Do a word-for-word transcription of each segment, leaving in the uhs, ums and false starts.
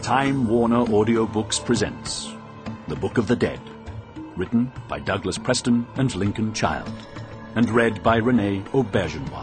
Time Warner Audiobooks presents The Book of the Dead, written by Douglas Preston and Lincoln Child, and read by Renee Aubergenois.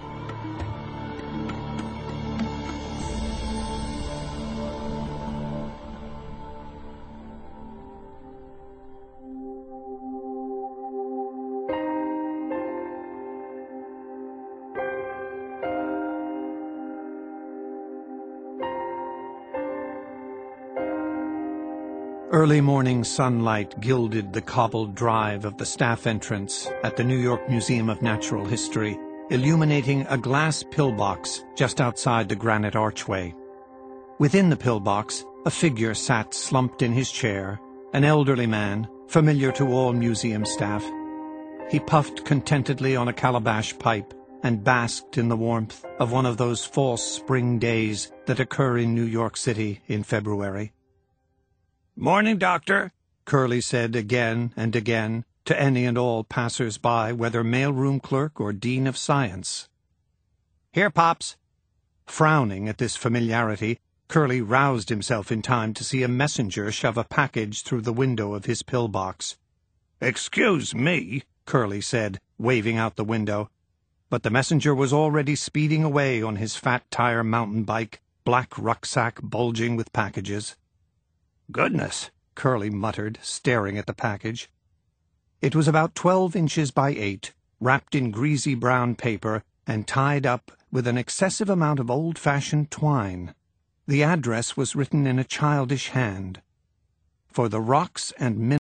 Early morning sunlight gilded the cobbled drive of the staff entrance at the New York Museum of Natural History, illuminating a glass pillbox just outside the granite archway. Within the pillbox, a figure sat slumped in his chair, an elderly man, familiar to all museum staff. He puffed contentedly on a calabash pipe and basked in the warmth of one of those false spring days that occur in New York City in February. "Morning, Doctor," Curly said again and again to any and all passers-by, whether mailroom clerk or dean of science. "Here, Pops." Frowning at this familiarity, Curly roused himself in time to see a messenger shove a package through the window of his pillbox. "Excuse me," Curly said, waving out the window. But the messenger was already speeding away on his fat-tire mountain bike, black rucksack bulging with packages. "Goodness," Curly muttered, staring at the package. It was about twelve inches by eight, wrapped in greasy brown paper, and tied up with an excessive amount of old-fashioned twine. The address was written in a childish hand. "For the rocks and min